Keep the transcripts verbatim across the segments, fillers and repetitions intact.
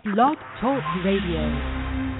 Blog Talk Radio.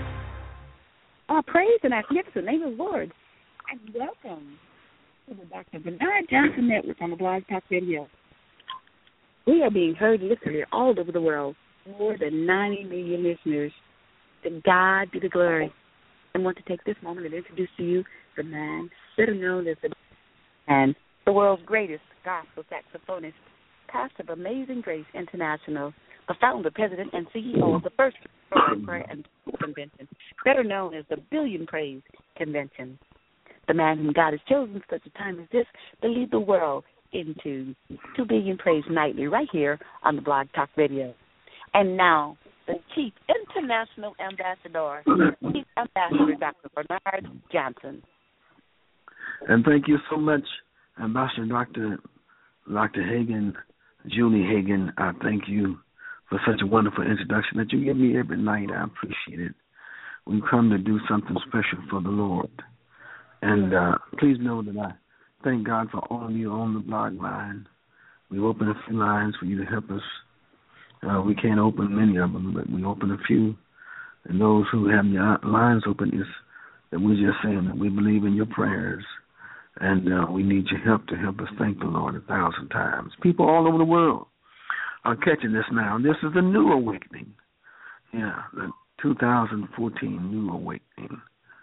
All praise the magnificent name of the Lord, and welcome to the Doctor Bernard Johnson Network on the Blog Talk Radio. We are being heard literally all over the world, more than ninety million listeners. To God be the glory. I want to take this moment and introduce to you the man better known as the and the world's greatest gospel saxophonist, pastor of Amazing Grace International, the founder, president, and C E O of the first prayer and convention, better known as the Billion Praise Convention. The man whom God has chosen for such a time as this to lead the world into two billion praise nightly right here on the Blog Talk Radio. And now, the Chief International Ambassador, Chief Ambassador Doctor Bernard Johnson. And thank you so much, Ambassador Doctor Doctor Hagan, Julie Hagan. I thank you for such a wonderful introduction that you give me every night. I appreciate it. We come to do something special for the Lord. And uh, please know that I thank God for all of you on the blog line. We open a few lines for you to help us. Uh, we can't open many of them, but we open a few. And those who have your lines open is that we're just saying that we believe in your prayers. And uh, we need your help to help us thank the Lord a thousand times. People all over the world are catching this now. This is the new awakening. Yeah, the two thousand fourteen new awakening.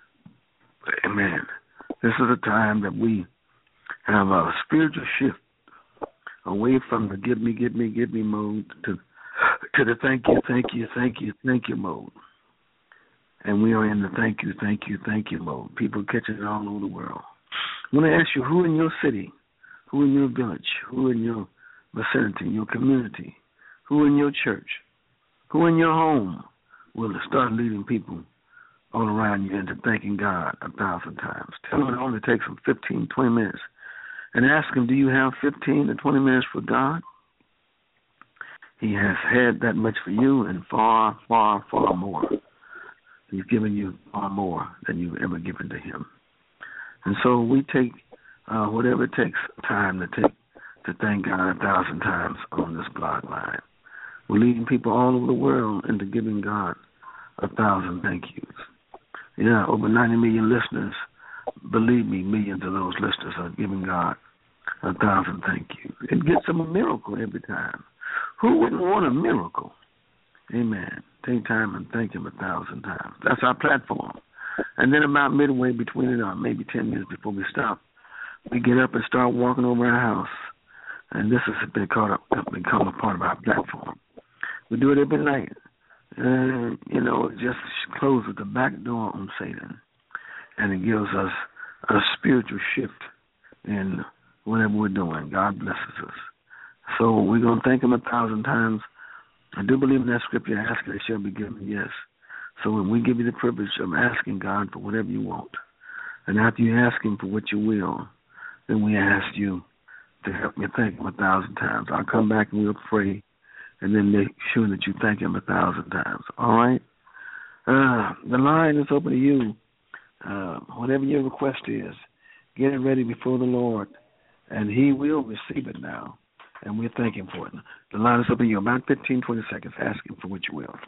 Amen. This is a time that we have a spiritual shift away from the give me, give me, give me mode to to the thank you, thank you, thank you, thank you mode. And we are in the thank you, thank you, thank you mode. People catching it all over the world. I want to ask you, who in your city, who in your village, who in your vicinity, your community, who in your church, who in your home will start leading people all around you into thanking God a thousand times? Tell them it only takes them fifteen, twenty minutes. And ask them, do you have fifteen to twenty minutes for God? He has had that much for you and far, far, far more. He's given you far more than you've ever given to him. And so we take uh, whatever it takes time to take to thank God a thousand times on this blog line. We're leading people all over the world into giving God a thousand thank yous. Yeah, over ninety million listeners. Believe me, millions of those listeners are giving God a thousand thank yous. It gets them a miracle every time. Who wouldn't want a miracle? Amen. Take time and thank him a thousand times. That's our platform. And then about midway between it, or maybe ten minutes before we stop, we get up and start walking over our house. And this has become a part of our platform. We do it every night. Uh, you know, it just closes the back door on Satan. And it gives us a spiritual shift in whatever we're doing. God blesses us. So we're going to thank him a thousand times. I do believe in that scripture, ask and it shall be given, yes. So when we give you the privilege of asking God for whatever you want, and after you ask him for what you will, then we ask you to help me thank him a thousand times. I'll come back and we'll pray, and then make sure that you thank him a thousand times. All right? Uh, the line is open to you. Uh, whatever your request is, get it ready before the Lord, and he will receive it now, and we'll thank him for it. The line is open to you. About fifteen, twenty seconds. Ask him for what you will.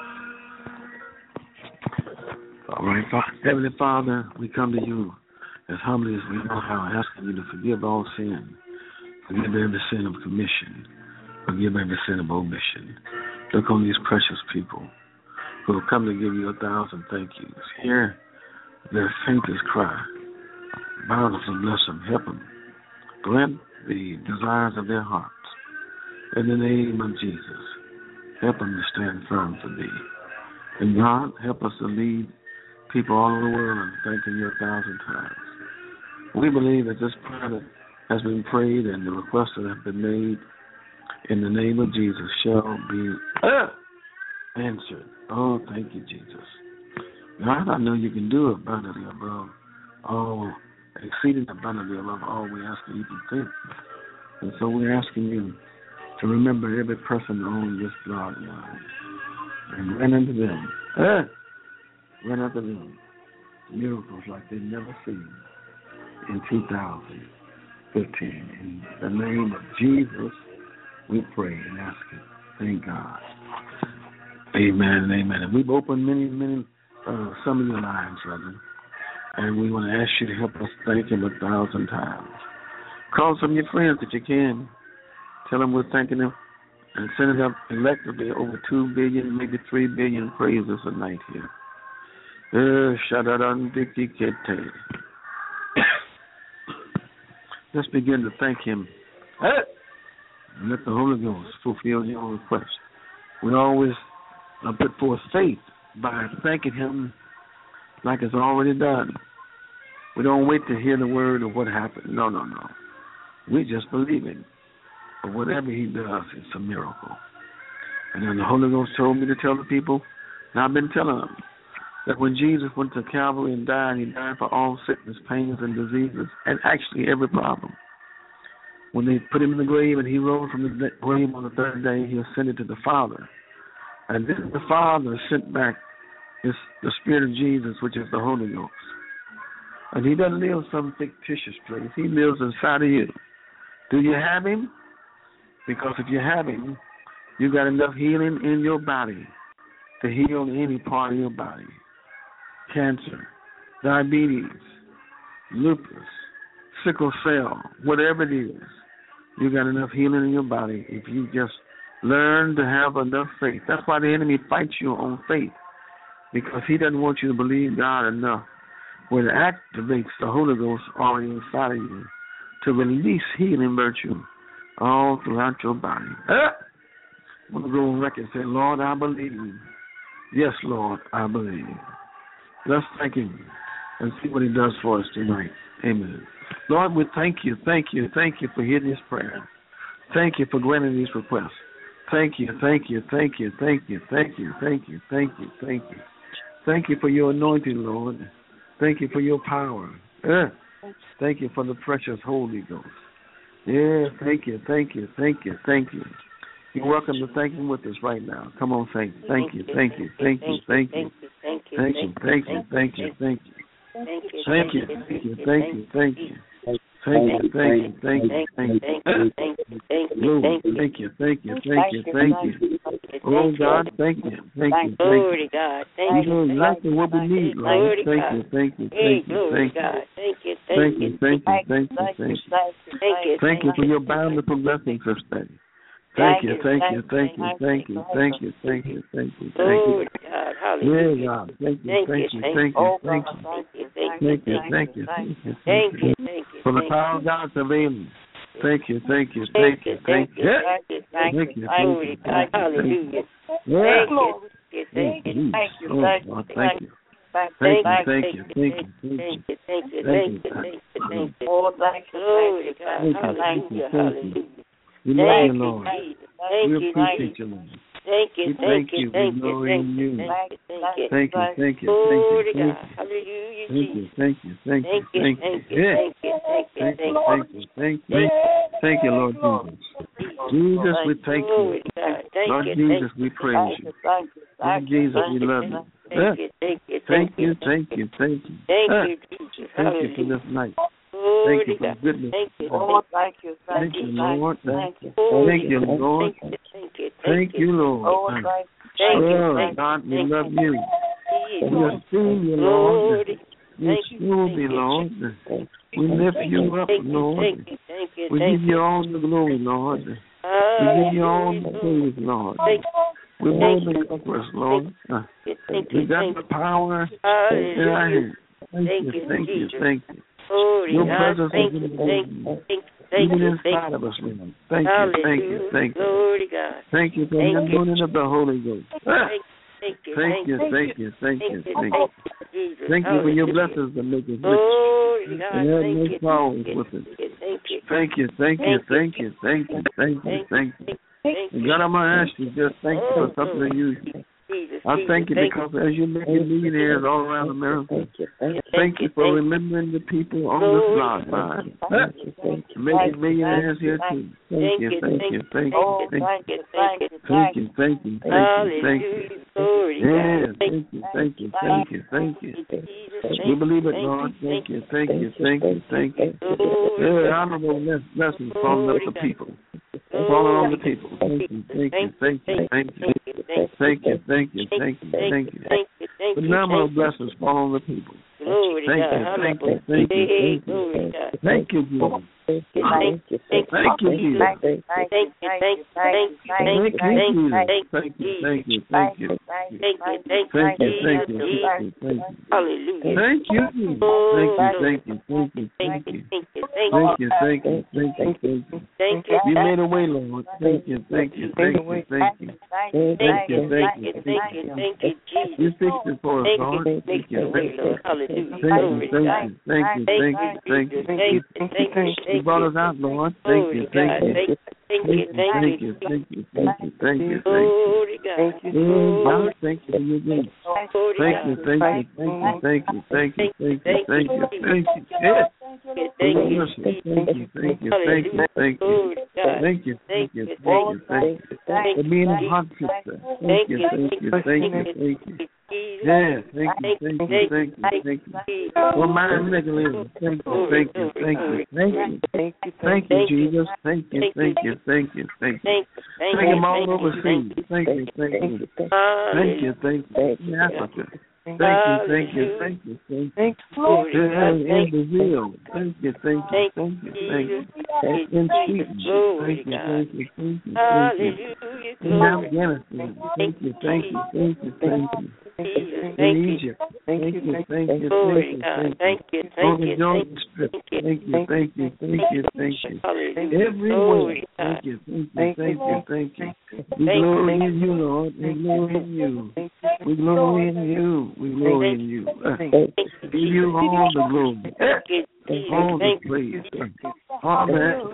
Heavenly Father, we come to you as humbly as we know how, asking you to forgive all sin, forgive every sin of commission, forgive every sin of omission. Look on these precious people who have come to give you a thousand thank yous. Hear their faintest cry. Bountifully bless them, help them. Grant the desires of their hearts. In the name of Jesus, help them to stand firm for thee. And God, help us to lead people all over the world in thanking you a thousand times. We believe that this prayer has been prayed and the requests that have been made in the name of Jesus shall be uh, answered. Oh, thank you, Jesus. God, I know you can do abundantly above all, exceeding abundantly above all we ask or even think. And so we're asking you to remember every person on this blog line and run unto them, uh, run unto them miracles like they've never seen in two thousand fifteen. In the name of Jesus, we pray and ask it. Thank God. Amen and amen. And we've opened many, many, uh, some of your lines, brother. And we want to ask you to help us thank him a thousand times. Call some of your friends if you can. Tell them we're thanking him. And send it up collectively over two billion, maybe three billion praises a night here. Uh, Shadadandikikete. Let's begin to thank him. And let the Holy Ghost fulfill your request. We always uh, put forth faith by thanking him like it's already done. We don't wait to hear the word of what happened. No, no, no. We just believe it. But whatever he does, it's a miracle. And then the Holy Ghost told me to tell the people, and I've been telling them, that when Jesus went to Calvary and died, he died for all sickness, pains, and diseases, and actually every problem. When they put him in the grave and he rose from the grave on the third day, he ascended to the Father. And then the Father sent back his, the Spirit of Jesus, which is the Holy Ghost. And he doesn't live some fictitious place. He lives inside of you. Do you have him? Because if you have him, you got enough healing in your body to heal any part of your body. Cancer, diabetes, lupus, sickle cell, whatever it is, you got enough healing in your body if you just learn to have enough faith. That's why the enemy fights you on faith, because he doesn't want you to believe God enough when it activates the Holy Ghost already inside of you to release healing virtue all throughout your body. Ah! I'm going to go on record and say, Lord, I believe. Yes, Lord, I believe. Let's thank him and see what he does for us tonight. Amen. Lord, we thank you, thank you, thank you for hearing this prayer. Thank you for granting these requests. Thank you, thank you, thank you, thank you, thank you, thank you, thank you, thank you. Thank you for your anointing, Lord. Thank you for your power. Uh, thank you for the precious Holy Ghost. Yeah, thank you, thank you, thank you, thank you. You're welcome to thank him with us right now. Come on, thank you, thank you, thank you, thank you, thank you, thank you, thank you, thank you, thank you, thank you, thank you, thank you, thank you, thank you. Thank you, thank you, thank you, thank you. Lord, thank you, thank you, thank you, thank you. Oh, God, thank you, thank you, thank you. You know exactly what we need, Lord. Thank you, thank you, thank you, thank you. Thank you, thank you, thank you, thank you. Thank you for your bountiful blessings this day. Thank you, thank you, thank you, thank you, thank you, thank you, thank you, thank you. Yeah, God, thank you, thank you, thank you, thank you, thank you, thank you, thank you, thank you. For the power of God availing. Thank you, thank you, thank you, thank you, thank you, thank you, hallelujah. Thank you, thank you, thank you, thank you. Thank you, thank you, thank you, thank you, thank you, thank you, thank you, thank you, thank you, thank you. We love you, Lord. We appreciate you, Lord. Thank you, thank you, thank you, thank you, thank you, thank you, thank you, thank you, thank you, thank you, thank you, thank you, thank you, thank you, thank you, Lord Jesus. Jesus, we thank you. Lord Jesus, we praise you. Lord Jesus, we love you. Thank you, thank you, thank you, thank you. Thank you for this night. Thank you for goodness. Thank you, Lord. Thank you, thank you, Lord. Thank you, thank you, Lord. Thank you, Lord. Oh, God, we love you. We esteem you, Lord. Yes, Thank you. you Thank be, you. Lord. Thank We lift you up, Thank you. Lord. Thank you. Thank you. We Thank give you all the glory, Lord. We give you all the praise, Lord. Thank We're more than conquerors, Lord. Uh, you. Thank We you. got Thank the you. power in our Hallelujah. hands. Thank Thank you, you, thank you, Jesus. thank you. Glory Your God. presence Thank is you. in the Thank room, you. Thank you. Thank even you. inside Thank of you. us, Lord. Thank you, Hallelujah. thank you, thank you. Glory God. Thank you for the Thank you. anointing of the Holy Ghost. Ah, Thank you. Thank you, thank you, thank Thank you, you. thank Thank you. you, Jesus. Thank you for your Hallelujah. blessings that make us rich. Glory God. And have Thank no you. sorrows Thank you. with it. Thank you. Thank you, thank you, thank you, thank you, thank you, thank you. Thank And you. God, I'm going to ask you, just thank you for something unusual. Jesus. I thank you Jesus. because as you're making millionaires all around America, thank you for remembering the people on this blog line. Making millionaires here too. Thank you, thank you, thank you, thank you, Thank you. thank you, thank you, thank you, thank you. Hallelujah. Glory Yeah, God. thank you, thank you, thank you, thank you. We believe it, Lord. Thank you, thank you, thank you, thank you. Yeah, honorable blessings falling up the people. Falling on the people. Thank you, thank you, thank you, thank you. Thank you, thank you, thank you, thank you. Phenomenal blessings fall on the people. Glory Thank to you, God. thank you, thank you, thank you. Glory to God. Thank you, Jesus. Thank you, thank you, Thank you, Jesus. thank you, thank you, thank you, thank you, Thank you, thank you, Jesus. thank you, Thank you, thank you, thank you. thank you, thank you, Thank you, thank you, Jesus, thank you, thank you. hallelujah. Thank you, Jesus. Thank you, thank you, thank you, thank you. Thank you, Thank you, thank you, thank you, thank you. thank you, You made a way, Lord. Thank you, thank you, thank you, thank you. Thank you, thank you, thank you, thank you, Jesus. You fixed it for us, Thank Lord. you, Thank thank you, you, thank you. Lord, hallelujah. Thank you, Glory to thank God. you, thank you, thank you, thank you. Thank you, thank you, You thank brought you. us out, Lord. Thank Glory you, to thank God. you. Thank you, thank you, Thank thank you, you. thank you, thank you, thank you, thank you. Glory to God. Yeah, God, thank you for your grace. Glory to Thank God. you, thank you, thank you, thank you, thank you, thank you, thank you, thank you. Yeah. Thank For your you, mercy. Thank you, thank you, thank you, thank you. Glory to God. Thank you, thank you, Thank thank you, you, thank you. For being a hot sister. Thank you, thank you, thank you, thank you. Yeah, thank you, thank you, thank you, thank you. For my regular, thank you, thank you, thank you, thank you. Thank you, Jesus. Thank you, thank you, thank you, thank you. Thank you all overseas. Thank you, thank you. Thank you, thank you. In Africa. Thank you, thank you, thank you, thank you. Yeah, in Brazil. Thank you, thank you, thank you, thank you. In Sweden. Thank you, thank you, thank you, thank you. In Afghanistan. Thank you, thank you, thank you, thank you. In Egypt. Thank you, thank you, thank you, thank you. On the Jordan Strip. Thank you, thank you, thank you, thank you. Everywhere. Thank you, thank you, thank you, thank you. We glory in you, Lord. We glory in you. We glory in you. We glory in you. Uh, give you all the glory. Uh, all the praise. Uh, all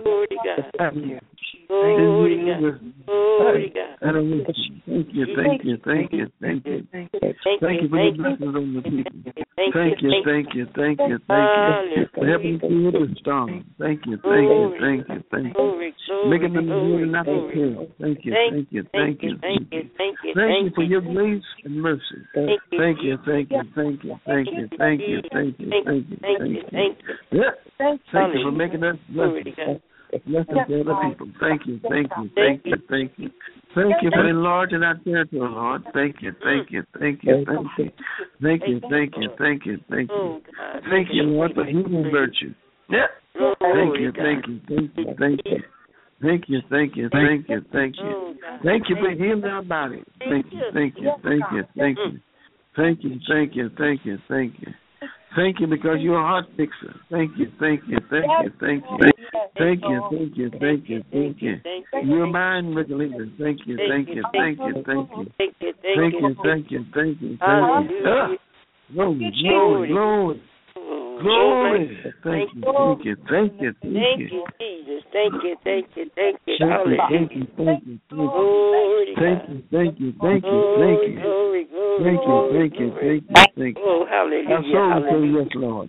the Glory to God. Glory to God. Thank you, thank you, thank you, thank you. Thank you for your blessings on the people. Thank you, thank you, thank you, thank you. For helping through the storm. Thank you, thank you, thank you, thank you. Making them good and not the kill. Thank you, thank you, thank you, thank you. Thank you for your grace and mercy. Thank you, thank you, thank you, thank you, thank you, thank you, thank you, thank you. Yeah. Thank you for making us blessings. Blessings to other people. Thank you, thank you, thank you, thank you. Thank you for enlarging our territory, Lord. Thank you, thank you, thank you, thank you. Thank you, thank you, thank you, thank you. Thank you, Lord, for human virtue. Yeah. Thank you, thank you, thank you, thank you. Thank you, thank you, thank you, thank you. Thank you for healing our body. Thank you, thank you, thank you, thank you. Thank you, thank you, thank you, thank you. Thank you because you're a heart fixer. Thank you, thank you, thank you, thank you. Thank you, thank you, thank you, thank you. You're a mind regulator. Thank you, thank you, thank you, thank you. Thank you, thank you, thank you, thank you. Ah, glory, glory, glory. Glory. Thank you, thank you, thank you, thank Thank you. you, Jesus. Thank you, thank you, thank you. Thank you, thank you, thank you, thank you. Thank you, thank you, thank you, thank you. Glory, glory, Thank you, glory, thank you, glory. thank you, thank you. Oh, hallelujah. Our soul say hallelujah. yes, Lord.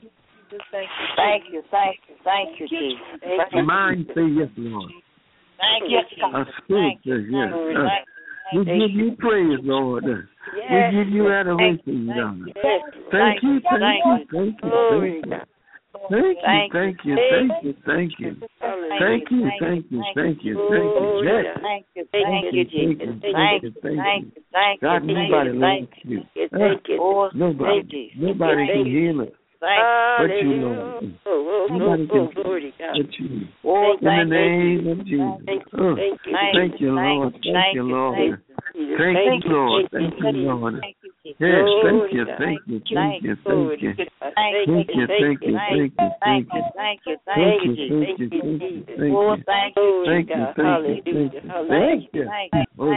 Thank you, thank you, thank you, Jesus. Thank Our you, mind say yes, Lord. thank you, Our spirit says yes. Uh, we thank give you praise, Lord. Uh, we give you adoration, God. Yes, Thank you, thank you, thank you, glory thank to you. God. Thank you, thank you, thank you, thank you, thank you, thank you, thank you, yes. Thank you, thank you, Jesus. Thank you, thank you, thank you. God, nobody loves you. Oh, Nobody, nobody can heal it. But you, Lord. Nobody can but you. In the name of Jesus. Oh, thank you, Lord. Thank you, Lord. Thank you, Lord. Thank you, Lord. Yes, thank you, thank you, thank you, thank you. Thank you, thank you, thank you, thank you. Thank you, Thank you, thank you, thank you, thank you. thank you, Thank you, thank you, thank you. Thank you. Oh,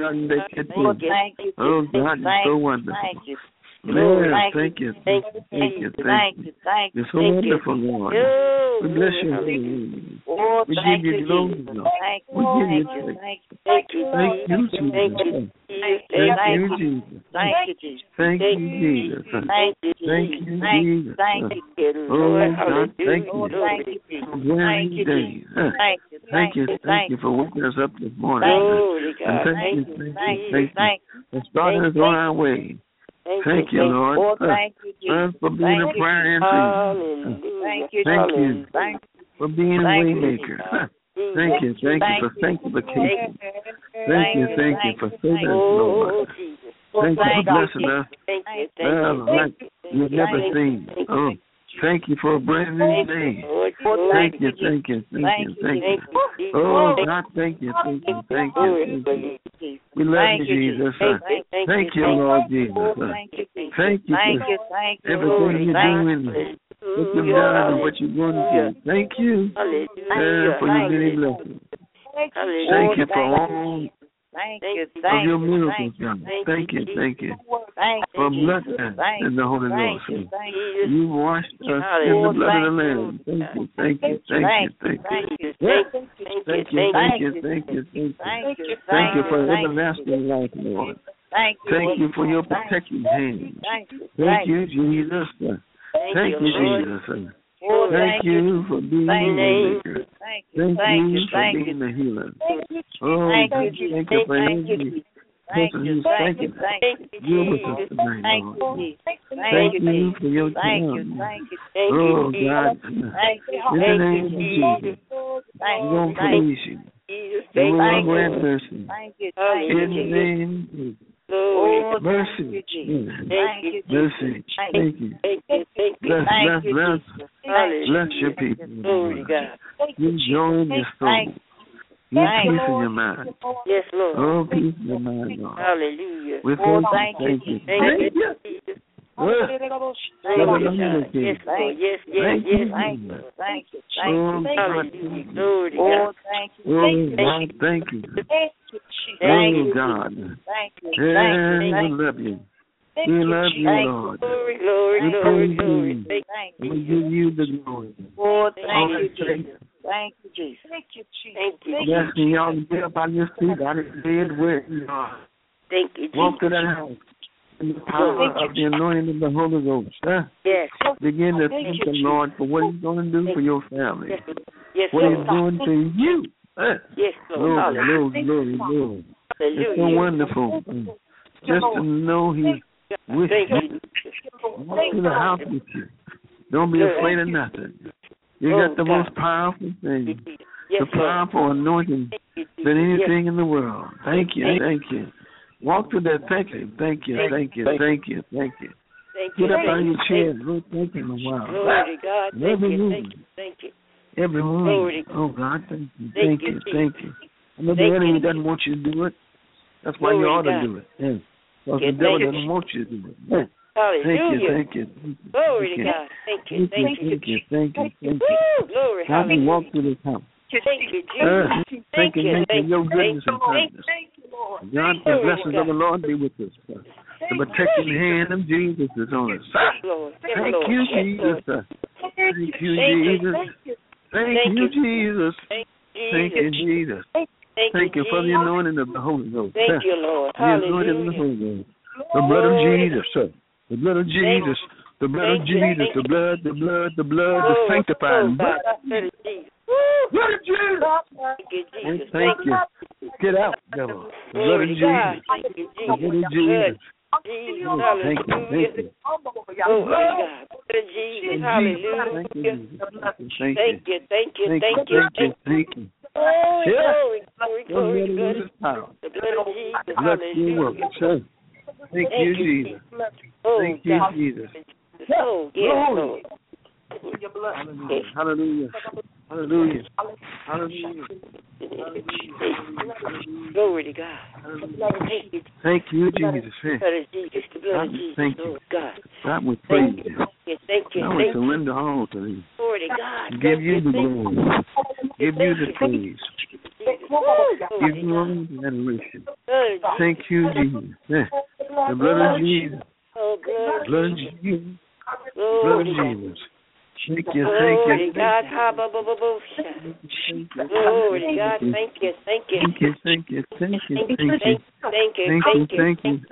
thank you, oh God, you're so wonderful. Man, thank you, thank you, thank you, thank you. You're so wonderful, Lord. We bless your name. We give you glory, Lord. We give you thanks. Thank you, Jesus. Thank you, Jesus. Thank you, Jesus. Thank you, Jesus. Thank you, Thank you, Jesus. Thank you, Oh, God, thank you. Thank you, Jesus. For brand new days. Thank you, Thank you, thank you for waking us up this morning. And thank you, thank you, thank you for starting us on our way. Thank you, Lord. Oh, thank you, Uh, Jesus. for being a prayer answering. Thank you, Thank you Jesus. Thank for being a way maker. Thank you, thank you for sanctification. Thank you, thank you for saving us, Lord. Thank you for blessing us. Uh, like you've never seen. Oh, thank you for a brand new day. Thank you, thank you, thank you, thank you. Oh, God, thank you, thank you, thank you, thank you. We love you, Jesus. Thank you, Lord Jesus. Thank you, Thank you for everything you're doing, what you've done, and what you're going to do. Thank you uh, for your many blessings. Thank you for all Thank you, of thank your you, miracles, God. Thank you, thank you thank for you, blessing in the Holy thank Ghost. you, thank you, You washed us in the blood of the Lamb. Thank you, thank you, thank you, thank you. thank you, Thank you, thank you, thank you, thank you. thank you, Thank you for thank you, everlasting life, Lord. thank you, Thank you for your protecting hand. thank you, Thank you, Jesus. Thank you, Jesus. Thank you for being the waymaker. thank you, Thank you for thank being you, the healer. Oh, Thank you, God, Jesus. thank you for Thank you, every Jesus. Thank person you, who's thank you, thinking. thank you, You're with us tonight, thank Lord. you, Jesus. Thank Thank you, you Jesus. for your Thank you, time. thank you, Oh, God. thank you, In the name of Jesus, thank we're going to you, praise you. And we're going to grant mercy. thank you, thank In you, the Jesus. name of Jesus. Oh, Mercy. thank you, Jesus. Mm. Thank you, Jesus. Mercy. Thank you. Bless, Thank bless, you, bless. Jesus. Bless your people. You joy in your soul. You Thank peace you. in your mind. Yes, Lord. Oh, peace in your mind, Lord. Hallelujah. We Oh, thank you. thank you. Thank you. Thank you. Oh, Thank you, God. Yes, Lord. Yes, yes, Thank yes. you. Thank you, thank you, thank Oh, you. God. Hallelujah. Glory to Oh, God. thank you, Oh, thank you, God, thank you. thank Oh, you, God. thank you, Yeah, thank we you, thank love you. We love you, Thank you. Lord. Glory, glory, We glory, praise glory. you. Thank thank We you. give you the glory. Oh, All thank you, the Jesus. praise. Thank you, Jesus. Thank you, Thank you. Yes, and y'all get up out of your seat, out of bed where you are. Thank you, Walk to Jesus. that house in the power of the anointing of the Holy Ghost. Huh? Yes. Begin to thank the Lord for what He's going to do for your family. Yes, yes, What He's Lord. doing to you. Huh? Yes, Lord. Glory, Hallelujah. glory, glory, glory. It's so Hallelujah. wonderful. Just to know He's with Thank you. you. Walk to the house with you. Don't be afraid of nothing. You got the most powerful thing, Yes, the powerful anointing than anything in the world. Thank you, thank you. Walk through that. Thank you, thank you, thank you, thank you, thank you. Thank you. Get up out of your Thank chair. Go think in a while. Glory to God. Thank Every you. Thank move, you. Thank you. every Glory move. to Oh God, thank you, Thank thank you, you, thank you. I know the Thank enemy you. doesn't want you to do it. That's why you Glory ought to to God. do it. Yeah. Because Yes, the devil thank you. doesn't want you to do it. Yeah. Thank you, Hallelujah. thank you, thank you. Glory thank to you. God. Thank you. Thank Thank you, you. thank you, thank you, thank you. Woo! Glory. How can you Hallelujah. walk through this house? Thank you, Uh, Jesus. thank Thank you, you. thank you, Thank your you. goodness and Thank kindness. you. God, the blessings of the Lord be with us. Sir. The protecting hand of Jesus is on us. Sir. Yes, Lord. Yes, Thank Lord. you, Yes, Jesus. Lord. Sir. Thank you, Thank you. Jesus. Thank Thank you, you. Jesus. Thank Thank you, you, Jesus. Jesus. Thank Thank you for the Jesus. anointing of the Holy Ghost. Thank Sir. you, Lord. The anointing of the Hallelujah. Holy Ghost. The blood of Jesus, sir. The blood of Jesus. The blood of Thank you. Jesus. Thank The you. blood, the blood, the blood, the Oh, sanctifying oh, blood. God. Blood of Jesus. Blood of Jesus. Thank you, We Jesus. thank you. Get out, devil. The blood Glory of to God. Jesus. Thank you, The blood Jesus. of Jesus. Jesus. Oh, thank you, thank Hallelujah. you. Oh, my God. Blood of Jesus. Hallelujah. Thank you, Jesus. Thank Thank you. you, thank you, Thank thank you. you. Thank you. Thank you. Oh, Yeah. glory, glory, Don't glory, let it glory. lose its power. The blood of Jesus. Bless your work, Hallelujah. sir. Thank you, Jesus. Oh, Thank you, God. Jesus. Oh, yes, Lord. Hallelujah. Hallelujah. Hallelujah. Hallelujah. Glory to God. Thank you, Thank you, Jesus. the blood of Jesus, the blood of Jesus. Thank you. Oh, God. God, we praise Thank you. you, thank you, God, we thank you. surrender all to you. Glory to God. Give Thank you the thank you. glory. Give you the praise. Woo, Give you all the adoration. Thank you, Jesus. Yeah. The blood of Jesus. Oh, The blood of Jesus. The blood glory of to God. Jesus. Thank you, Glory thank to you. God. Ha, ba, ba, ba, ba, sha. Glory to God. Thank you, thank you. Thank you, thank you, thank you, Thank thank you, you. thank you, Thank you, thank you. thank you.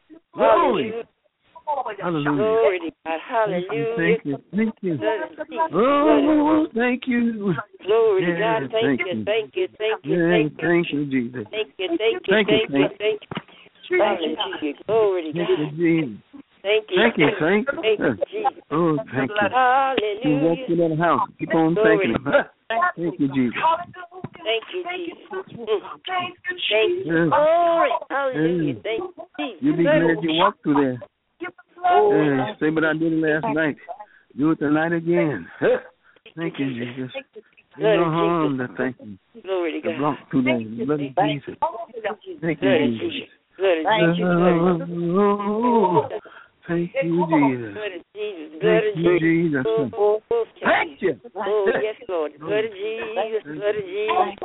Glory. Hallelujah. Glory to God. Hallelujah. Thank you, thank you. Blood of Jesus. Oh, thank you. Glory to Yeah, God. Thank thank you, you. thank you, thank you, Yeah, thank you. thank you, Jesus. Thank you, thank you, Thank you, thank you, thank you. Hallelujah. Glory to Thank you, God. Jesus. Thank you. Thank you, thank you. Thank you, Jesus. Oh, thank you. You walk Hallelujah. through that house. Keep on thanking him. Thank you, Jesus. Thank you, Jesus. Mm. Thank you. Yeah. Glory. Hallelujah. Thank you, Jesus. You'll be glad you walked through there. Oh, Yeah, say what I did last night. Do it tonight again. Thank you, Jesus. There's no harm to thank you. glory to The God. block through there. The blood of Jesus. Thank Blood you, of Jesus. Jesus. Blood of Jesus. Blood of Jesus. Oh, thank you, Jesus. Blood of Jesus. Blood Thank of you, Jesus. Jesus. Oh, oh, oh, Thank you. oh, yes, Lord. The blood of Jesus. The blood of Jesus.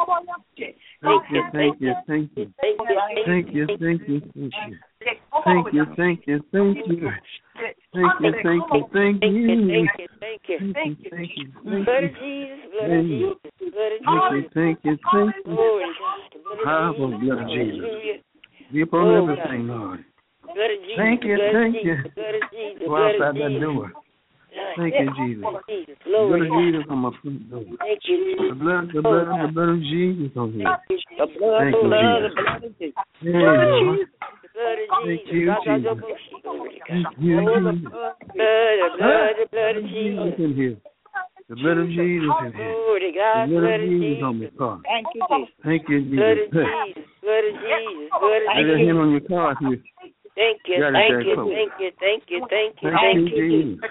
Thank you, thank you, thank you. Thank you. Thank you, thank you, thank you. Thank you, thank you, thank you. Thank you, thank you, thank Thank you. you. Thank you. Thank you. Thank you, Blood thank of you. Jesus. Blood of Jesus. Blood of Thank you, Jesus. thank you, thank you. Glory to God. The blood of Powerful Jesus. blood of Jesus. Hallelujah. Be upon Oh, everything, Lord. Blood of Jesus. Thank you, blood thank of you. Jesus, blood of Jesus. Go blood outside of that Jesus. door. Thank Yes. you, Jesus. Jesus. The blood Glory of to God. Jesus on my front door. Thank you, The Jesus. blood, the blood, the blood of Jesus on here. Thank you, The blood, Thank the you, blood, the Jesus. blood of Jesus. Yeah, Lord. The blood of Thank Jesus. you, God, God, Jesus. God, glory to Thank God. you, Oh, the Jesus. blood, the blood, the blood of Jesus Jesus. in here. The blood of Jesus in here. Glory to The God. blood Blood of of Jesus on my Jesus. car. Thank you, Jesus. Thank you, Blood of Jesus. Jesus. Blood of Jesus. Blood of I got Jesus. him on your car here. Thank you, Got it thank there you, close. thank you, thank you, thank you, Thank thank you, you. Jesus.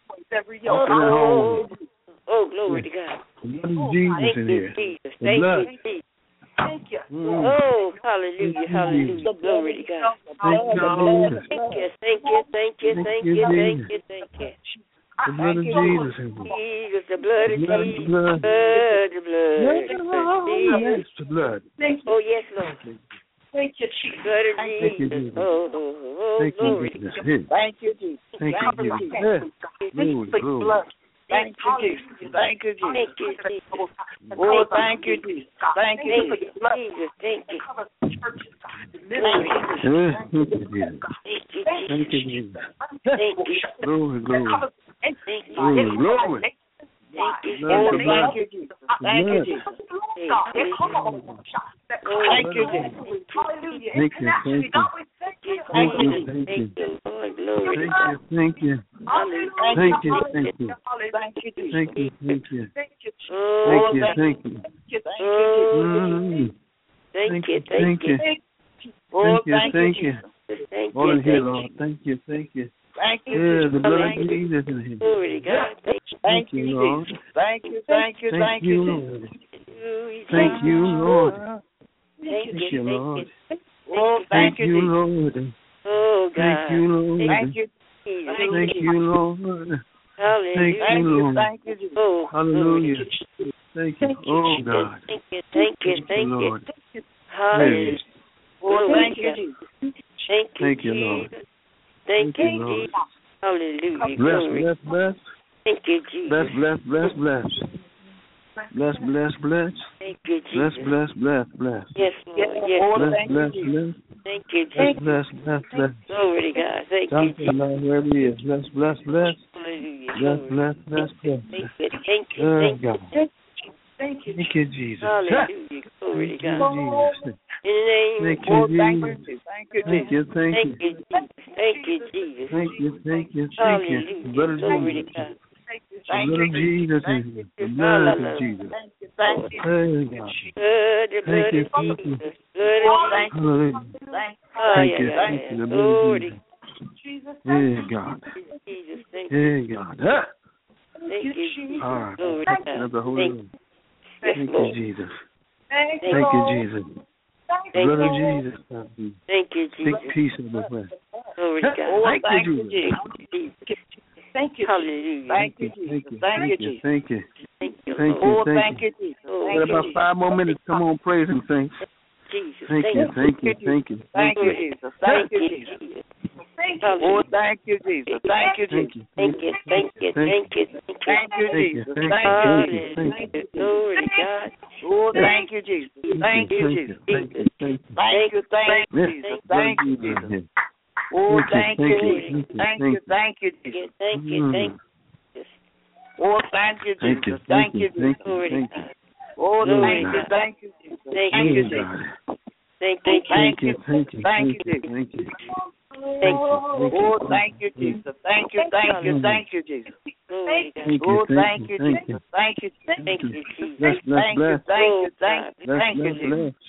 Oh, Walking at home. oh, glory to God. The blood of Jesus Thank in you, here. Jesus. The Thank blood. you, Jesus. Mm. Oh, hallelujah, Thank you, hallelujah. Jesus. Glory to God. Thank you, Jesus. Thank you, thank you, thank you, Thank thank you, you, thank Jesus. you, thank you. The blood of Jesus in here. Jesus, the blood of The blood, the Jesus. blood. Blood, the blood. the blood of Jesus. Yes, the blood. Oh, yes, Lord. Thank you, Jesus. Blood of Thank you, Jesus. Jesus. Oh, oh, oh, Thank you, glory. Jesus. Here. Thank you, Jesus. Thank you, Thank you, Jesus. Jesus. Yeah. Glory, glory. Thank you, Jesus. Thank you, Jesus. Thank you, Jesus. Oh, thank you, Jesus. Thank you, Thank Jesus. you, Jesus. Thank you. Thank you, Yeah, thank you, Jesus. Thank you, Thank you, Jesus. Jesus. Thank you. Glory, glory. Thank you. Glory, glory. Thank you. Blood, Oh, the blood. thank you, Jesus. Thank you, Jesus. Thank you, Jesus. Thank you, thank you. Thank you, thank you. Thank you, Lord. Glory to Thank God. you, thank you. Hallelujah. Thank you, thank you. Thank you, Jesus. Thank you, thank you. Oh, Thank you, thank you. oh, Mm. thank you, Thank thank you. you. Oh, Thank you, thank you, thank you. Jesus. Thank All in you, here, thank Lord. you. Thank you, thank you. Thank you, Yeah, the Jesus. blood of Thank you. Jesus in here. Glory to God. Thank you. Thank Thank you, you, Lord. Jesus. Thank you, thank you, Thank thank you, you, Lord. Jesus. Thank you, Lord. Thank you, Thank you, Lord. thank you. Oh, Thank thank you, you, Jesus. Lord. Oh, God. Thank you, Lord. Thank you. Jesus. Thank you, Lord. Hallelujah. Thank Thank you, you, Lord. thank you, Jesus. Oh, Hallelujah. glory. Thank you. Oh, God. Thank you, thank you, Thank you, thank you. Lord. Hallelujah. Praise. Oh, Glory thank to you, God. Jesus. Thank you, Thank you, Lord. Jesus. Thank Thank you, you, Lord. Jesus. Hallelujah. Bless, Glory. bless, bless. Thank you, Jesus. Bless, bless, bless, bless. Bless, bless, bless. Thank you, Bless, Jesus. bless, bless, bless. Yes, Lord. Yes, Oh, Lord. Bless, thank you, bless, Jesus. bless. Thank you, Bless, Jesus. bless, bless, bless. Glory to God. Thank you, Doctor, Jesus. Lord, wherever he is. Bless, bless, bless. Hallelujah. Bless, Glory. bless, bless, bless. Thank you, thank you, Oh, thank you. God. Thank you. Thank you, Jesus. Hallelujah. Glory to Thank you, God. Jesus. In the name Thank of you, Oh, thank you, Jesus. Jesus. Thank you, Thank Jesus. you, thank Thank you. you, Jesus. Thank you, Jesus. Thank you, thank you, thank you. Hallelujah. Blood of Glory to Jesus. God. Thank blood you, of Jesus. Thank is you, The Jesus. blood of Hallelujah. Jesus. Thank you, thank you. Hey, God. Good, the Thank blood you, of thank you. Jesus. Good Oh, of thank you, Hallelujah. thank Oh, Thank yeah, you, yeah, thank yeah. you, the blood of Glory. Jesus. Hey, God. Jesus, thank you. Hey, God. Ah. Thank you, Jesus. All right. Glory to God. Of the Holy Thank Ghost. Yes, Thank you, Lord. Jesus. Thank Thank Thank you, Lord. Jesus. Thank Thank Blood you. of Jesus. Thank you. Thank you, Big Jesus. peace of the flesh. Glory to God. Oh, Thank thank you, you, Jesus. Jesus. Thank you. Hallelujah. Thank you, Thank Jesus. you. Thank you, Thank you. Jesus. Thank you. Thank you, Thank Lord. you. Oh, Thank thank you. you, Jesus. Oh, Got Thank you, about Jesus. five more minutes. Come on, praise Him, saints. Jesus. Thank Thank you. you. Thank you. Thank you. Thank you, Lord. Jesus. Thank you, Jesus. Jesus. Thank you. Oh, thank you, Jesus. Thank you, Thank Jesus. you. Thank you. Thank you. Thank you. Thank Thank you, Thank you. Jesus. Thank Thank you. you, Thank Jesus. you. Thank Thank you. you. Glory to God. Oh, thank you, Jesus. Thank you, Thank Jesus. you. Thank you. Thank you. Thank you, thank you, Yes. Jesus. Blood Thank of you, Jesus. Jesus. Oh, thank you, Jesus. Thank you, thank you, Jesus. Thank you. Thank you. Oh, thank you, Thank you. Jesus. Thank you, Thank Jesus. you. Glory to Thank you. God. Oh, Glory thank to you, God. thank you, Jesus. Thank Thank you, Oh, Jesus. God. Thank you. Thank you. Thank you. Thank Thank you, you. Jesus. Thank you. Thank you. Oh, thank you, Jesus. Thank you, thank you, thank you, Jesus. Glory to God. Thank you. Oh, thank you, Thank you. Jesus. Thank you, Thank you, Jesus. Jesus. Bless, bless, Thank you, bless. thank you, thank you, Bless, thank you, bless, Jesus. bless.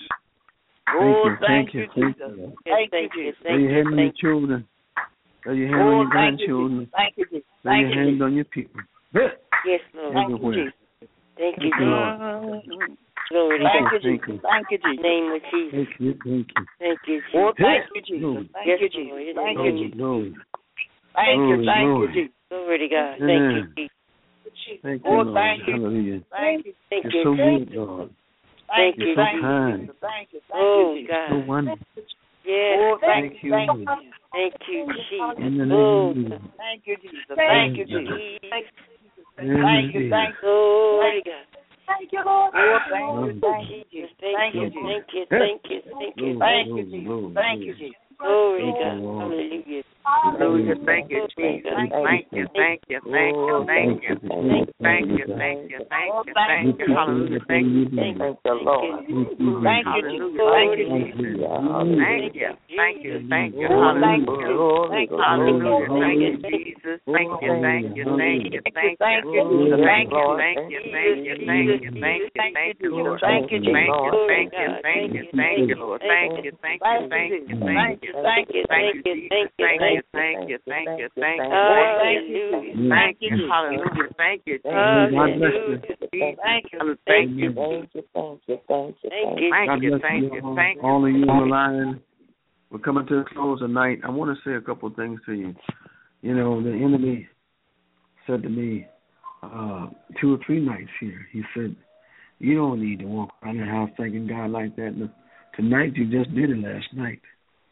Oh, Thank thank you. you, Thank you. Jesus. Thank Yes, Thank you, thank you. Jesus. Lay Thank your you. hand on your Thank you. children. Lay your hand on Oh, your thank you, grandchildren. Jesus. Thank you, Jesus. Lay Thank your you, hand Jesus. on your people. Yes, Lord. Thank you, Everywhere. Jesus. Thank you, Thank you, Lord. Mm. Glory to Thank God. you, Thank Jesus. you. Thank you, Jesus. Name of Jesus. Thank you. Thank you. Thank you, Oh, Jesus. thank you, Jesus. Glory. Thank Yes, you, Lord. Jesus. In the Thank you, name Glory. Jesus. Glory. Thank you, Glory, thank you, glory. Jesus. Glory to God. Thank you, Yeah. Jesus. Thank you, Oh, Lord. thank you. Hallelujah. Thank you. Thank You're you. so good, Lord. Thank You're you. so Thank you, kind. Jesus. Thank you. Thank Oh, you, Jesus. So God. wonderful. Yes. Oh, thank Thank you. you. Thank you. Thank you, Jesus. In the Oh, name of God. Jesus. Thank you, Jesus. Thank you, Jesus. Jesus. Thank you. Thank you. Glory to God. Thank you, Lord. Oh, thank Glory. you. Thank you, Jesus. Jesus. Thank Thank you. you, Jesus. Thank you. Thank you. Thank you. Glory, Thank you, glory, Jesus. glory, Thank you, glory. Jesus. Glory to Thank you, God. Lord. Hallelujah. Hallelujah. Thank you, Glory to Jesus. God. Thank you. Thank you. Thank you. Thank you. Thank you. Thank you. Thank you. Thank you. Thank you. Hallelujah. Thank you. Thank Thank you, Lord. you. Thank you. Thank you. Thank you. Thank you. Thank you. Thank you. Oh, Hallelujah. thank Thank you. Hallelujah. Thank you, Jesus. Thank you. Thank you. Thank you. Thank you. Thank you. Thank you. Thank you. Thank you. Thank you. Thank you. Thank you, Lord. Thank you, Jesus. Thank you. Thank you. Thank you, Lord. Thank you. Thank you. Thank you. Thank you. Thank you. Thank you. Thank you. Thank you. Thank you. Thank you. Thank you. Hallelujah. Thank you. Hallelujah. Thank you. Hallelujah. Thank you. Thank you. Thank you. Thank you. Thank you. Thank you. Thank you. Thank you. All of you on the line, we're coming to a close tonight. I want to say a couple of things to you. You know, the enemy said to me uh, two or three nights here, he said, you don't need to walk around the house thanking God like that. And tonight, you just did it last night.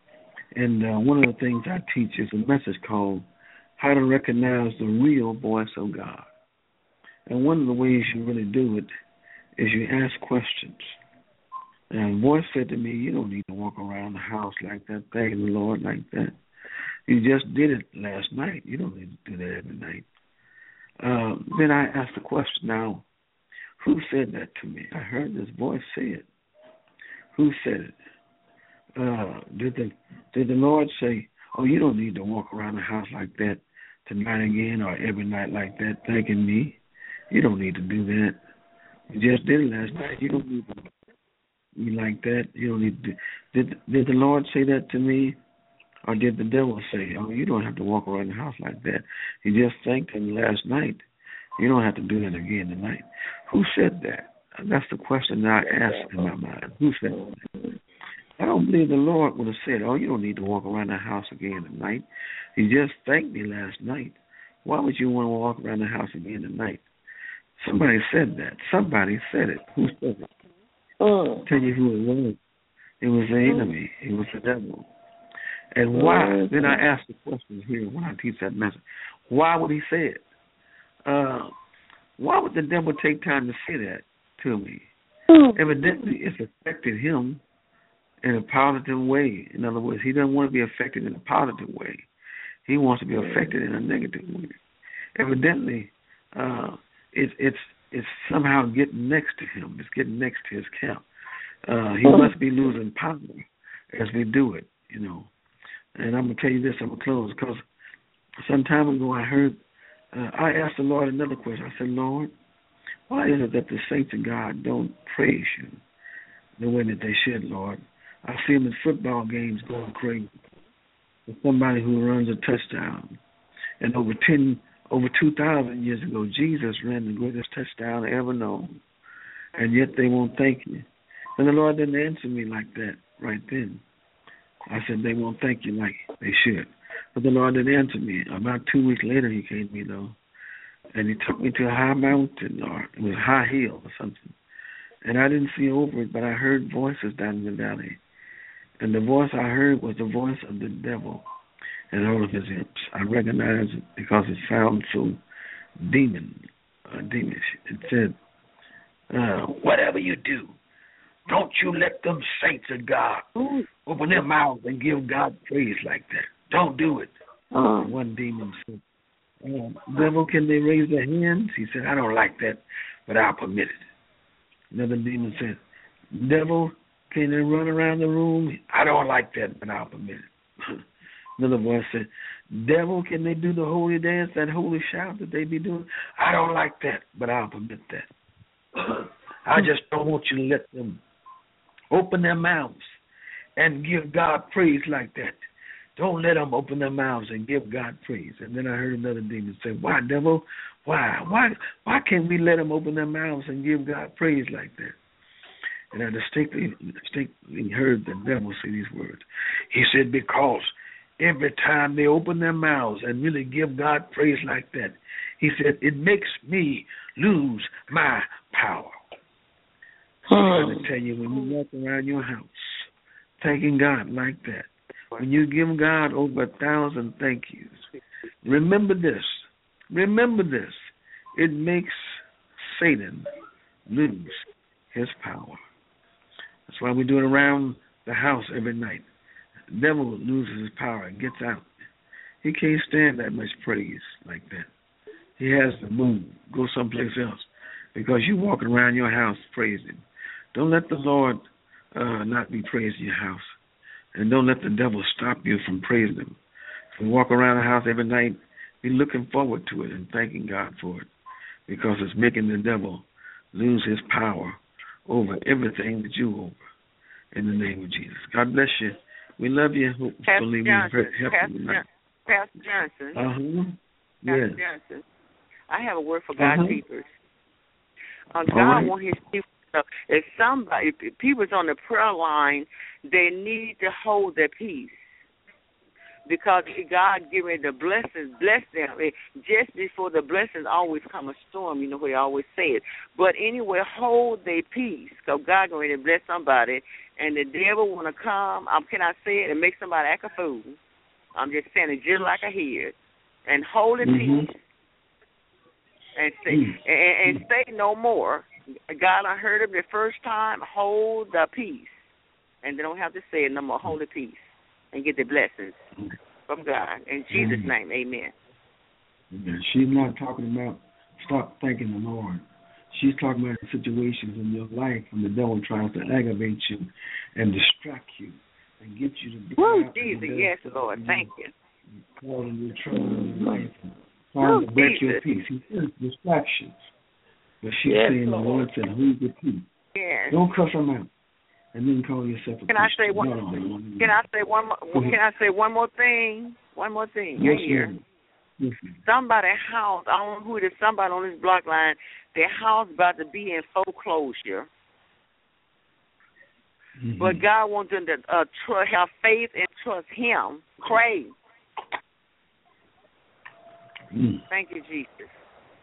And uh, one of the things I teach is a message called How to Recognize the Real Voice of God. And one of the ways you really do it is you ask questions. And the voice said to me, you don't need to walk around the house like that, thanking the Lord like that. You just did it last night. You don't need to do that every night. Uh, then I asked the question, now, who said that to me? I heard this voice say it. Who said it? Uh, did the did the Lord say, oh, you don't need to walk around the house like that tonight again or every night like that thanking me? You don't need to do that. You just did it last night. You don't need to be like that. You don't need to. Did did the Lord say that to me, or did the devil say, oh, you don't have to walk around the house like that? You just thanked him last night. You don't have to do that again tonight. Who said that? That's the question that I asked in my mind. Who said that? I don't believe the Lord would have said, oh, you don't need to walk around the house again tonight. You just thanked me last night. Why would you want to walk around the house again tonight? Somebody said that. Somebody said it. Who said it? I'll tell you who it was. It was the enemy. It was the devil. And why? Then I ask the question here when I teach that message. Why would he say it? Uh, why would the devil take time to say that to me? Evidently, it's affected him in a positive way. In other words, he doesn't want to be affected in a positive way. He wants to be affected in a negative way. Evidently, uh, it, it's it's somehow getting next to him. It's getting next to his camp. Uh, he must be losing power as we do it, you know. And I'm going to tell you this, I'm going to close, because some time ago I heard uh, I asked the Lord another question. I said, Lord, why is it that the saints of God don't praise you the way that they should, Lord? I see them in football games going crazy. There's somebody who runs a touchdown. And over ten, over two thousand years ago, Jesus ran the greatest touchdown ever known. And yet they won't thank you. And the Lord didn't answer me like that right then. I said they won't thank you like they should. But the Lord didn't answer me. About two weeks later, he came to me, though. And he took me to a high mountain, or it was a high hill or something. And I didn't see over it, but I heard voices down in the valley. And the voice I heard was the voice of the devil and all of his imps. I recognized it because it sounded so demon, uh, demonish. It said, uh, whatever you do, don't you let them saints of God open their mouths and give God praise like that. Don't do it. Uh, One demon said, uh, devil, can they raise their hands? He said, I don't like that, but I'll permit it. Another demon said, devil, can they run around the room? I don't like that, but I'll permit it. Another voice said, devil, can they do the holy dance, that holy shout that they be doing? I don't like that, but I'll permit that. I just don't want you to let them open their mouths and give God praise like that. Don't let them open their mouths and give God praise. And then I heard another demon say, why, devil? Why? Why Why can't we let them open their mouths and give God praise like that? And I distinctly, distinctly heard the devil say these words. He said, because every time they open their mouths and really give God praise like that, he said, it makes me lose my power. I'm trying to tell you, when you walk around your house thanking God like that, when you give God over a thousand thank yous, remember this. Remember this. It makes Satan lose his power. That's why we do it around the house every night. The devil loses his power and gets out. He can't stand that much praise like that. He has to move, go someplace else, because you're walking around your house praising. Don't let the Lord uh, not be praised in your house. And don't let the devil stop you from praising him. If you walk around the house every night, be looking forward to it and thanking God for it, because it's making the devil lose his power over everything that you over. In the name of Jesus. God bless you. We love you. Hopefully we help you tonight. Pastor Johnson. Uh-huh. Pastor Yes. Johnson. I have a word for God's uh-huh. people. Uh, God right. wants his people. So if somebody, if people's on the prayer line, they need to hold their peace, because God giving the blessings, bless them. It, just before the blessings always come a storm, you know what they always say it. But anyway, hold their peace, because God going to bless somebody, and the devil want to come, um, can I say it, and make somebody act a fool. I'm just saying it just like I hear it. And hold their mm-hmm. peace, and say, mm-hmm. and, and say no more. God, I heard him the first time, hold the peace. And they don't have to say it no more, hold the peace. And get the blessings from God. In Jesus' name, amen. Amen. She's not talking about stop thanking the Lord. She's talking about situations in your life when the devil tries to aggravate you and distract you and get you to do Woo, Jesus, yes, Lord, thank you. Causing you trouble in your life and trying to break your peace. He says distractions. But she's yes, saying Lord. The Lord said, hold your peace. Yes. Don't cuss them out. And then call yourself a Can Christian. I say one? No, no, no, no. Can I say one more? Can I say one more thing? One more thing. Yes, here. Yes, somebody house. I don't know who it is. Somebody on this block line. Their house about to be in foreclosure. Mm-hmm. But God wants them to uh, tr- have faith and trust Him. Pray. Mm. Thank you, Jesus.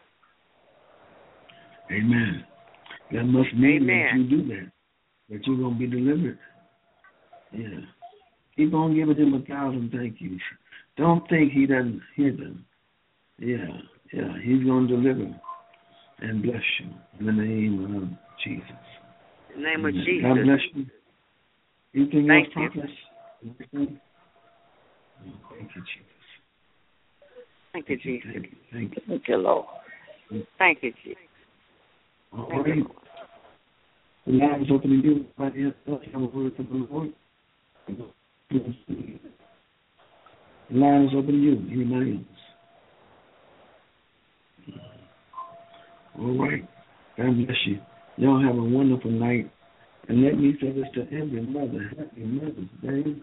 Amen. That must mean Amen. that you do that. That you're going to be delivered. Yeah. Keep on giving him a thousand thank yous. Don't think he doesn't hear them. Yeah, yeah. He's going to deliver and bless you in the name of Jesus. In the name of Amen. Jesus. God bless you. Anything thank else, you. Prophet? Anything? Oh, thank you, Jesus. Thank you, Jesus. Thank you, thank you. Thank you, Lord. Thank you, Jesus. All thank right. you, The line is open to you. Anybody else have a word from the Lord? The line is open to you. Anybody else? All right. God bless you. Y'all have a wonderful night. And let me say this to every mother. Happy Mother's Day.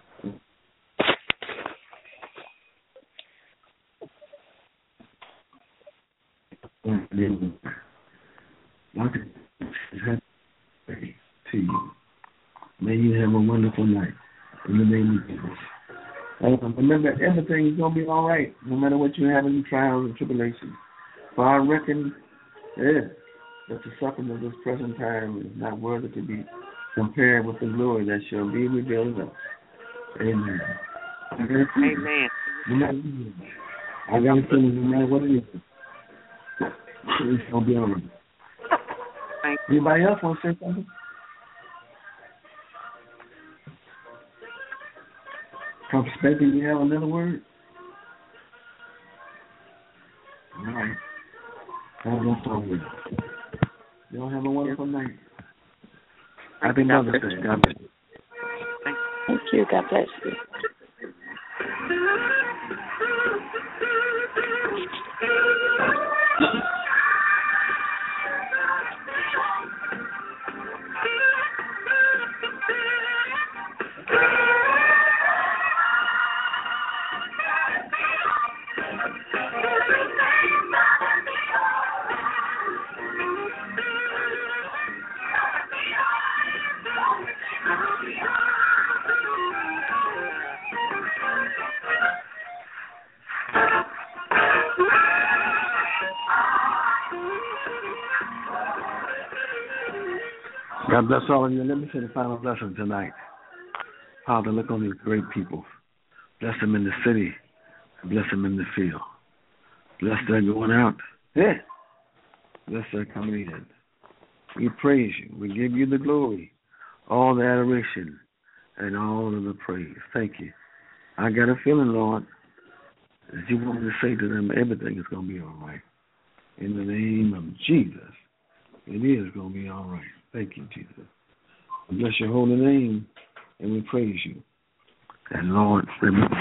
Happy to you. May you have a wonderful night. In the name of Jesus. And remember, everything is going to be all right, no matter what you have in trials and tribulations. For I reckon, yeah, that the suffering of this present time is not worthy to be compared with the glory that shall be revealed in us. Amen. Amen. No matter, I got a feeling no matter what it is, it's going to be all right. Anybody else want to say something? From perspective, you have another word? All right. God bless all of you. Y'all have a wonderful night. Happy Mother's Day. God bless you. Thank you. God bless you. God bless all of you. Let me say the final blessing tonight. Father, look on these great people. Bless them in the city. Bless them in the field. Bless their going out. Yeah. Bless their coming in. We praise you. We give you the glory, all the adoration, and all of the praise. Thank you. I got a feeling, Lord, that you want me to say to them, everything is going to be all right. In the name of Jesus, it is going to be all right. Thank you, Jesus. We bless your holy name, and we praise you. And Lord, remember,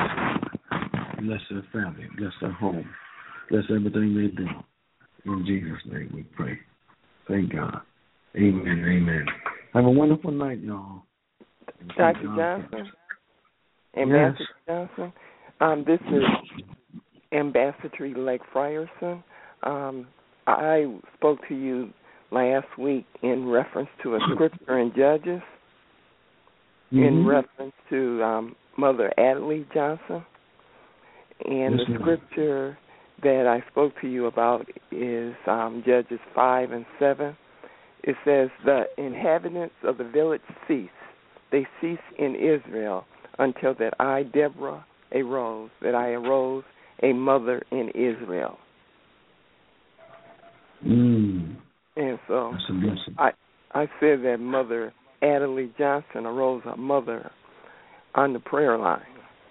bless their family, bless their home, bless everything they do. In Jesus' name we pray. Thank God. Amen, amen. Have a wonderful night, y'all. Doctor Johnson, Ambassador Yes. Johnson, um, this is Ambassador-elect Frierson. Um, I spoke to you last week in reference to a scripture in Judges, Mm-hmm. in reference to um, Mother Adelaide Johnson. And Yes, the ma'am. scripture that I spoke to you about is um, Judges five and seven. It says, the inhabitants of the village cease. They cease in Israel until that I, Deborah, arose, that I arose a mother in Israel. Mm. And so That's a blessing. I I said that Mother Adelaide Johnson arose a mother on the prayer line.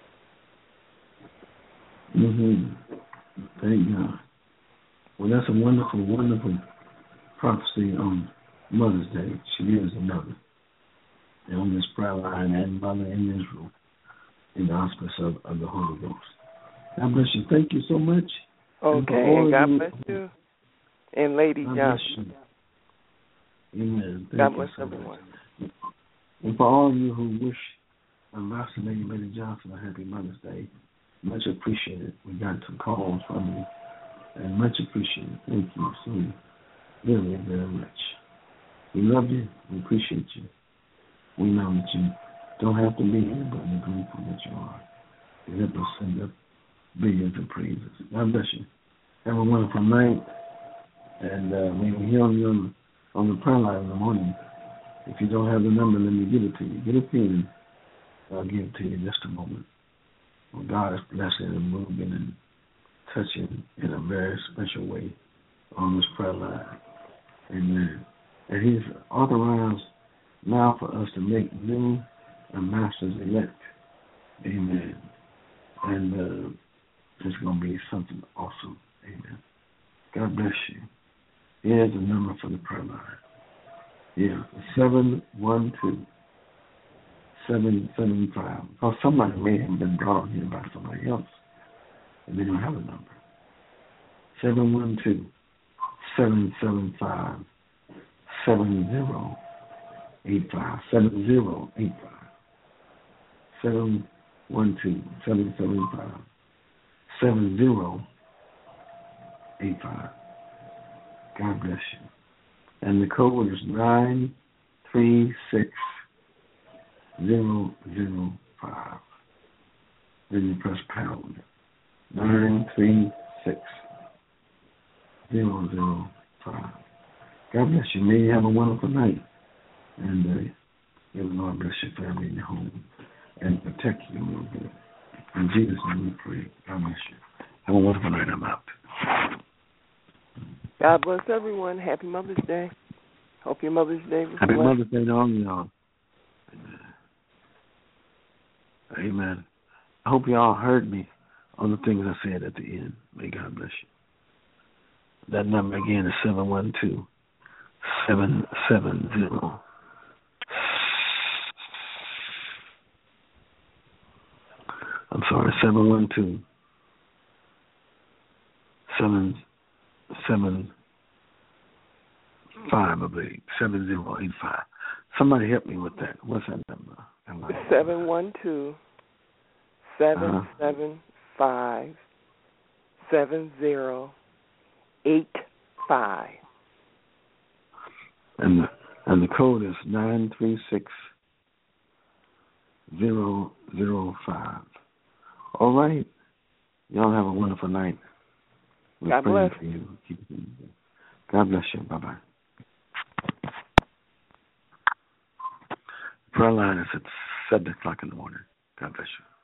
Mm-hmm. Thank God. Well, that's a wonderful, wonderful prophecy on Mother's Day. She is a mother. And on this prayer line, and mother in Israel, in the auspice of, of the Holy Ghost. God bless you. Thank you so much. Okay, and, and God you, bless you. And Lady God Johnson. Amen. Thank God you bless so everyone. much. And for all of you who wish Ambassador Lady Lady Johnson a happy Mother's Day, much appreciated. We got some calls from you, and much appreciated. Thank you so very, very much. We love you. We appreciate you. We know that you don't have to be here, but we're grateful that you are. You help us send up billions of praises. God bless you. Have a wonderful night. And uh, when we hear you on, on the prayer line in the morning, if you don't have the number, let me give it to you. Get a pen. I'll give it to you in just a moment. Well, God is blessing and moving and touching in a very special way on this prayer line. Amen. And He's authorized now for us to make new ambassadors elect. Amen. And uh, it's going to be something awesome. Amen. God bless you. Here's the number for the prayer line. Yeah, seven one two, seven seven five. Because somebody may have been brought here by somebody else, and they don't have a number. seven one two, seven seven five, seven zero eight five. seven zero eight five. seven one two, seven seven five, seven zero eight five. God bless you. And the code is nine three six zero zero five. Then you press pound. Nine three six zero zero five. God bless you. May you have a wonderful night. And uh, may the Lord bless your family and your home and protect you a little bit. In Jesus' name we pray. God bless you. Have a wonderful night. I'm out. God bless everyone. Happy Mother's Day. Hope your Mother's Day was Happy blessed. Mother's Day to all of y'all. Amen. Amen. I hope y'all heard me on the things I said at the end. May God bless you. That number again is seven one two, seven seven zero. I'm sorry, seven one two, seven seven five, I believe, seven zero eight five. Somebody help me with that. What's that number? seven one two, seven seven five, seven zero eight five. And the, and the code is nine three six zero zero five. All right. Y'all have a wonderful night. We're God praying bless. for you. Keep it in there. God bless you. Bye-bye. Prayer line is at seven o'clock in the morning. God bless you.